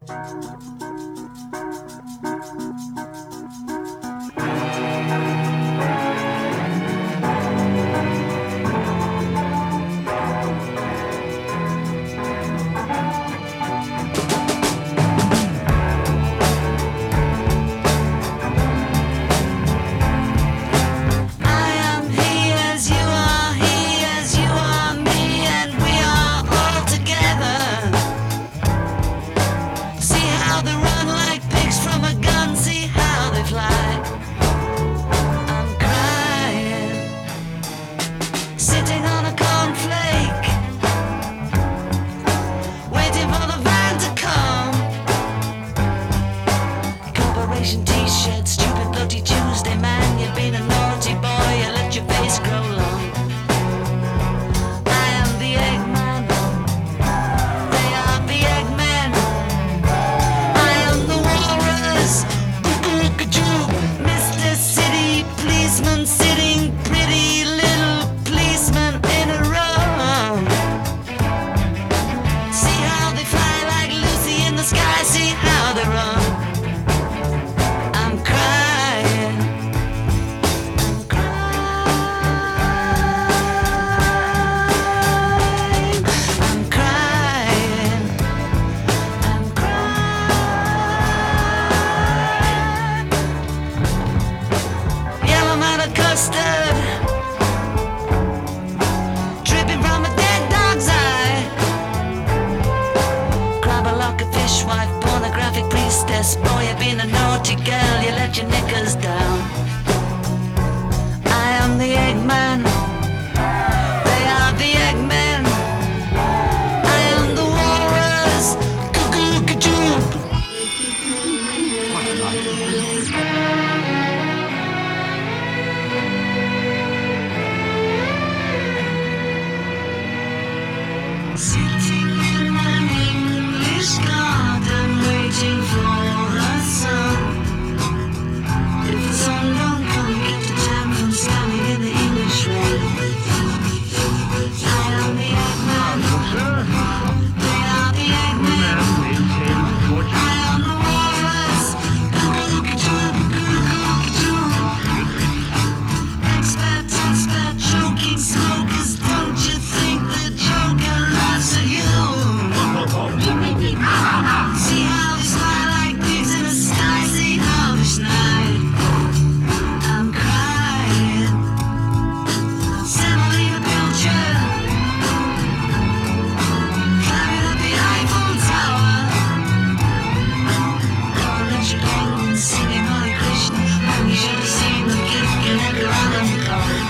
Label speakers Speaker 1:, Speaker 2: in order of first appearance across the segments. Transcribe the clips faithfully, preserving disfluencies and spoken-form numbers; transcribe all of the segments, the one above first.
Speaker 1: Boy, you've been a naughty girl, you let your knickers down. I am the Eggman, they are the Eggmen. I am the walrus, cuckoo-ca-choo. Sitting in an English garden, waiting for the sun. If the sun don't come, get the jam from standing in the English rain. I am the Eggman, they are the Eggmen. I am the walrus, cuckoo-ca-choo, cuckoo-ca-choo. Expert, expert, choking smokers, don't you think the Joker laughs at you? See how they smile like pigs in a sky, see how they snide. I'm crying. Semolina Pilcher, climbing up the Eiffel Tower. Don't let your penguin singing Hare Krishna. You should have seen the gift can echo on them come.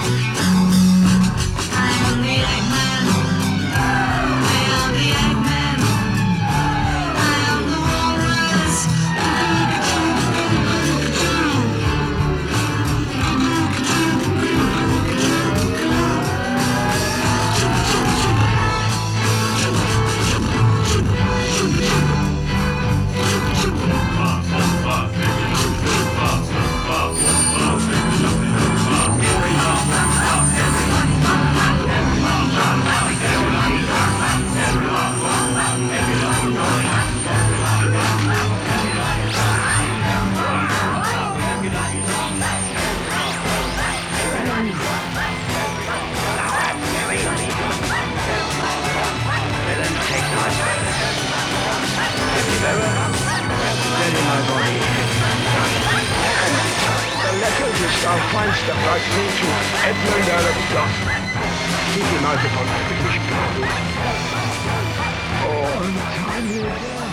Speaker 1: I am the Eggman, they are the Eggmen. I am the walrus,
Speaker 2: Our feinster Preis zu Edmund Alexander. Keep him out upon the British people. Oh, untimely death.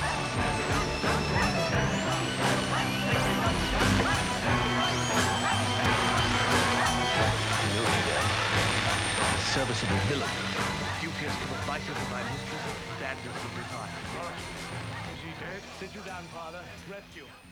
Speaker 3: Serviceable villain, duteous to the vices of my mistress, standards of desire.
Speaker 4: Is he dead? Sit you down, Father. Rescue.